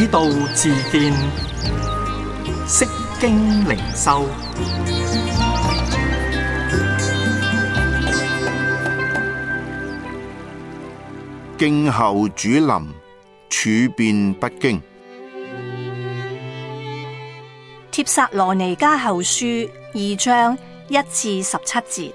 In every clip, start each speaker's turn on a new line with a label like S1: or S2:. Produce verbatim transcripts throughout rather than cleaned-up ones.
S1: 道自見，釋經靈修。
S2: 靜候主臨，處變不驚。
S3: 帖撒羅尼迦後書二章一至十七節，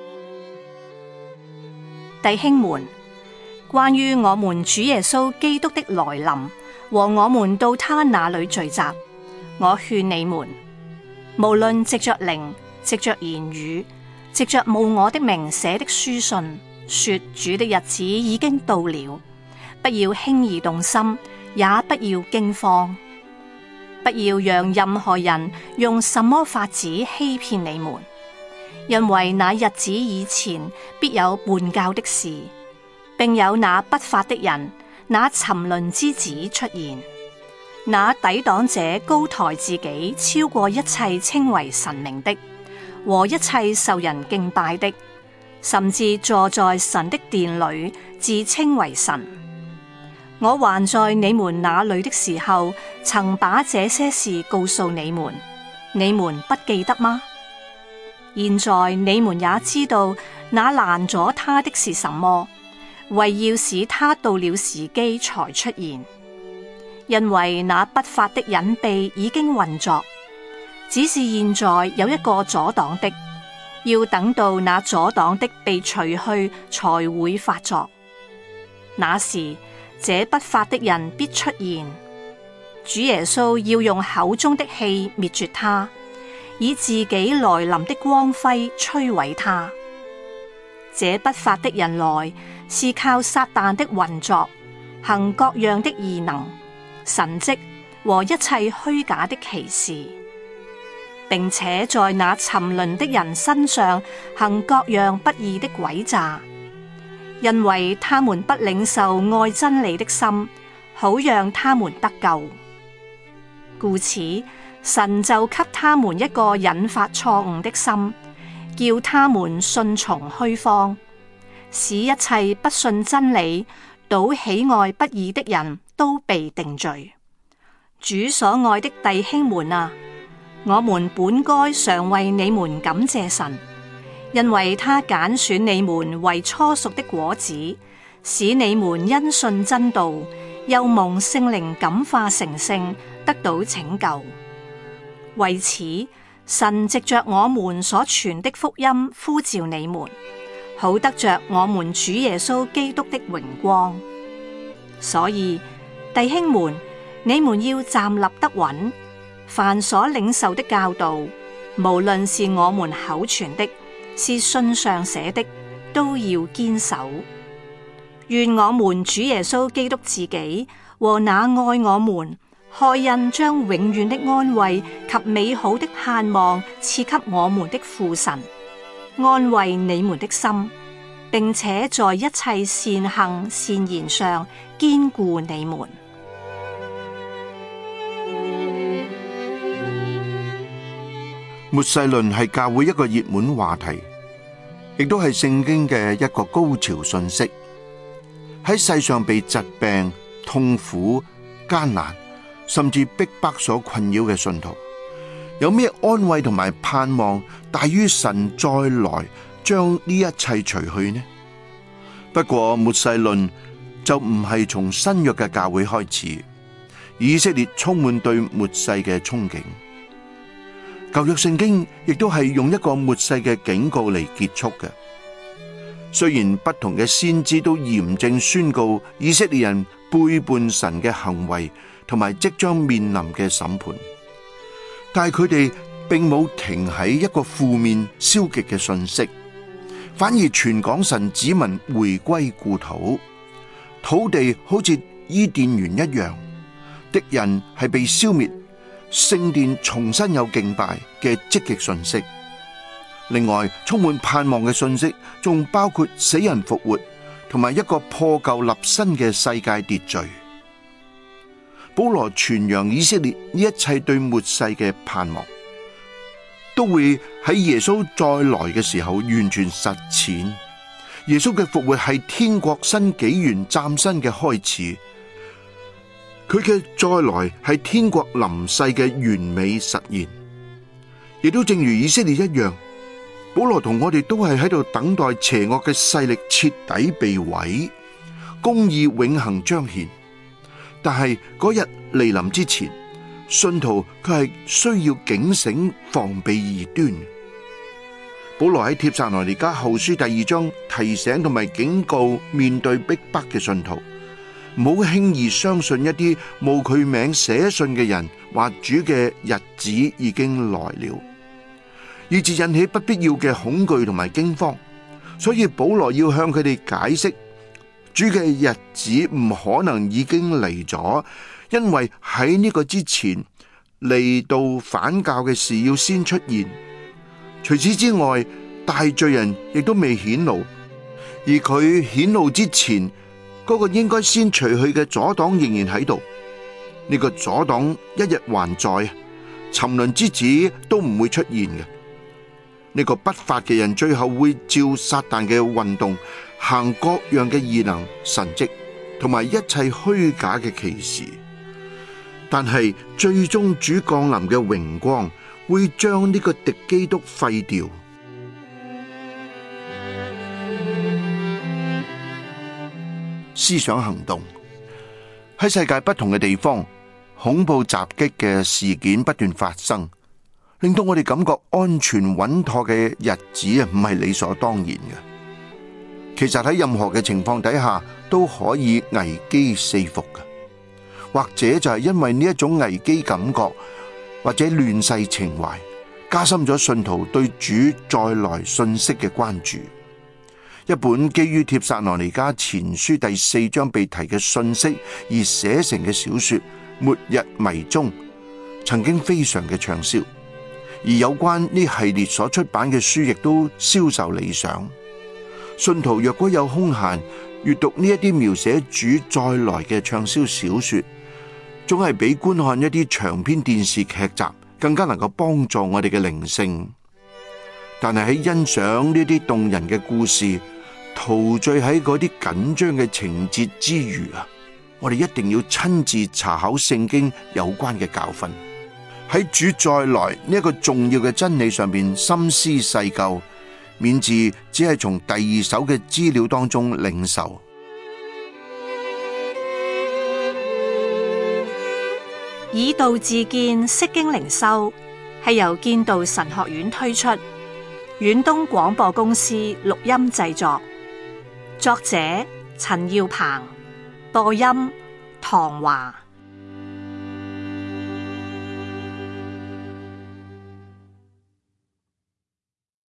S3: 弟兄們，關於我們主耶穌基督的來臨和我們到他那裏聚集，我勸你們，無論藉着靈、藉着言語、藉着冒我的名寫的書信，說主的日子已經到了，不要輕易動心，也不要驚慌。不要讓任何人用什麼法子欺騙你們，因為那日子以前必有叛教的事，並有那不法的人、那沉淪之子出現，那抵擋者高抬自己超過一切稱為神明的和一切受人敬拜的，甚至坐在神的殿裏自稱為神。我還在你們那裏的時候，曾把這些事告訴你們，你們不記得嗎？現在你們也知道那攔阻他的是什麼，為要使他到了時機才出現。因為那不法的隱秘已經運作，只是現在有一個阻擋的，要等到那阻擋的被除去，才會發作。那時，這不法的人必出現，主耶穌要用口中的氣滅絕他，以自己來臨的光輝摧毀他。這不法的人來，是靠撒旦的運作，行各樣的異能、神蹟和一切虛假的奇事，並且在那沉淪的人身上行各樣不義的詭詐。因為他們不領受愛真理的心，好讓他們得救。故此，神就給他們一個引發錯誤的心，叫他們順從虛謊，使一切不信真理、倒喜愛不義的人都被定罪。主所愛的弟兄們啊，我們本該常為你們感謝神。因為他揀選你們為初熟的果子，使你們因信真道，又蒙聖靈感化成聖，得到拯救。為此，神藉着我們所傳的福音呼召你們，好得着我們主耶穌基督的榮光。所以，弟兄們，你們要站立得穩，凡所領受的教導，無論是我們口傳的，是信上寫的，都要堅守。願我們主耶穌基督自己和那愛我們、開恩將永遠的安慰及美好的盼望賜給我們的父神，安慰你們的心，並且在一切善行善言上堅固你們。
S2: 末世論係教會一個熱門話題，亦都係聖經嘅一個高潮訊息。喺世上被疾病、痛苦、艱難，甚至逼迫所困擾嘅信徒，有咩安慰同埋盼望大於神再來將呢一切除去呢？不過末世論就唔係從新約嘅教會開始，以色列充滿對末世嘅憧憬。舊約聖經亦都係用一個末世嘅警告嚟結束嘅。雖然不同嘅先知都嚴正宣告以色列人背叛神嘅行為同埋即將面臨嘅審判，但係佢哋並冇停喺一個負面消極嘅信息，反而傳講神子民回歸故土，土地好似伊甸園一樣，敵人係被消滅，聖殿重新有敬拜嘅積極訊息。另外，充滿盼望嘅訊息仲包括死人復活同埋一個破舊立新嘅世界秩序。保羅傳揚以色列呢一切對末世嘅盼望，都會喺耶穌再來嘅時候完全實踐。耶穌嘅復活係天國新紀元嶄新嘅開始。 佢嘅再來係天國臨世嘅完美實現，亦都正如以色列一樣，保羅同我哋都係喺度等待邪惡嘅勢力徹底被毀，公義永恆彰顯。但係嗰日嚟臨之前，信徒佢係需要警醒防備異端。保羅喺帖撒羅尼迦後書第二章提醒同埋警告面對逼迫嘅信徒，唔好輕易相信一啲冒佢名寫信嘅人話主嘅日子已經來了，以致引起不必要嘅恐懼同埋驚慌。所以保羅要向佢哋解釋，主嘅日子唔可能已經嚟咗，因為喺呢個之前嚟到反教嘅事要先出現。除此之外，大罪人亦都未顯露，而佢顯露之前，嗰個應該先除去嘅阻擋仍然喺度。呢個阻擋一日還在，沉淪之子都唔會出現嘅。呢個不法嘅人最後會照撒旦嘅運動行各樣嘅異能神蹟，同埋一切虛假嘅奇事。但係最終主降臨嘅榮光會將呢個敵基督廢掉。思想行動，喺世界不同嘅地方，恐怖襲擊嘅事件不斷發生，令到我哋感覺安全穩妥嘅日子啊，唔係理所當然嘅。其實喺任何嘅情況底下都可以危機四伏嘅，或者就係因為呢一種危機感覺或者亂世情懷，加深咗信徒對主再來信息嘅關注。一本基於帖撒羅尼迦前書第四章被提嘅信息而寫成嘅小說《末日迷蹤》，曾經非常嘅暢銷，而有關呢系列所出版嘅書亦都銷售理想。信徒若果有空閒閱讀呢一啲描寫主再來嘅暢銷小說，總係比觀看一啲長篇電視劇集更加能夠幫助我哋嘅靈性。但係喺欣賞呢啲動人嘅故事，陶醉喺嗰啲緊張嘅情節之餘啊，我哋一定要親自查考聖經有關嘅教訓，喺主再來呢一個重要嘅真理上邊深思細究，免至只係從第二手嘅資料當中領受。
S3: 以道自見，釋經靈修係由建道神學院推出，遠東廣播公司錄音製作，作者陳耀鵬，播音唐華。